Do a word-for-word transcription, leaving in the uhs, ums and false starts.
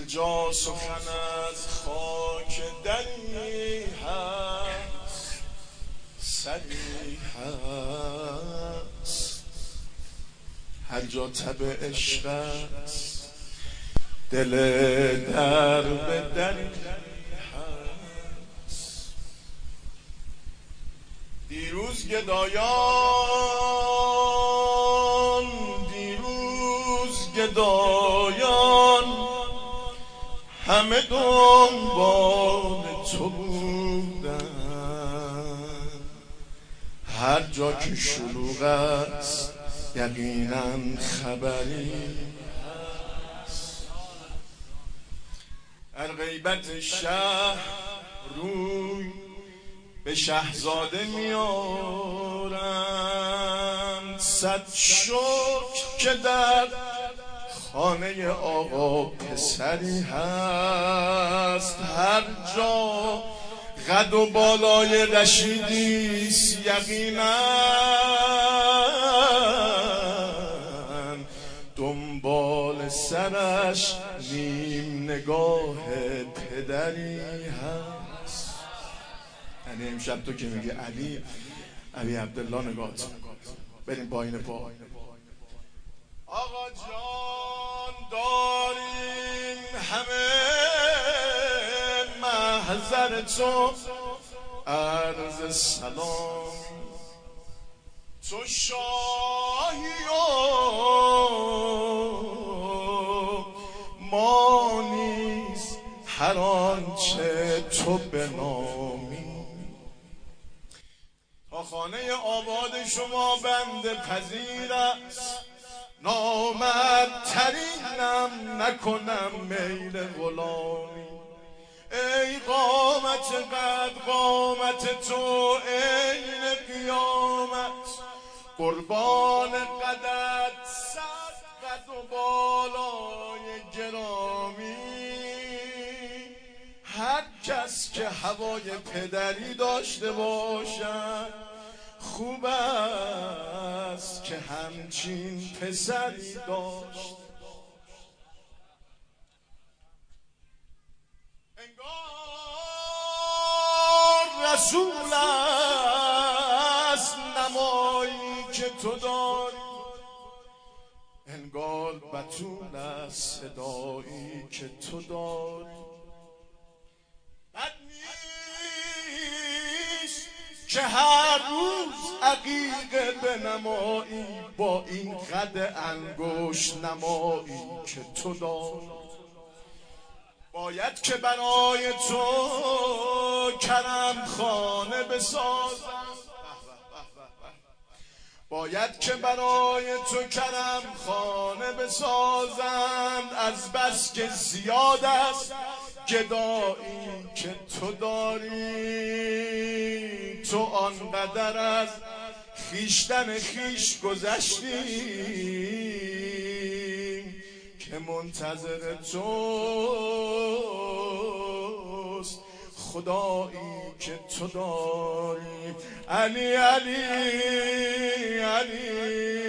جا سخن از خاک دری هست، سری هست. هر جا تب عشق است، دل در به دری هست. دیروز گدایان، دیروز گدایان همه دنبال تو بودن. هر جا که شلوغ است یقینا خبری هست. در غیبت شهر روی به شهزاده میارند. صد شکر که در خانه آقا پسری هست. هر جا قد و بالای رشیدیست یقینا دنبال سرش نیم نگاه پدری هست. یعنی امشب تو که میگه علی علی عبدالله نگاه بریم پایین پا. آقا جان داریم همه محضر تو عرض سلام. تو شاهی و ما نیز هر آنچه تو بنامی. تا خانه آباد شما بنده پذیر است، نامردترینم نکنم میل غلامی. ای قامت قد قامت تو عین قیامت، قربان قدت صد قد و بالای گرامی. هر کس که هوای پدری داشته باشد خوب است که همچین پسری داشت. انگار رسول است نمایی که تو داری، انگار بتول است صدایی که تو داری. بد نیست که هر روز عقیقه بنمایی با این قد انگشت نمایی که تو داری. باید که برای تو کرم خانه بسازم، باید که برای تو کرم خانه بسازند. از بس که زیاد است گدایی که تو داری. تو آنقدر از خویشتن خویش گذشتی که منتظر توست خدایی که تو داری. علی علی علی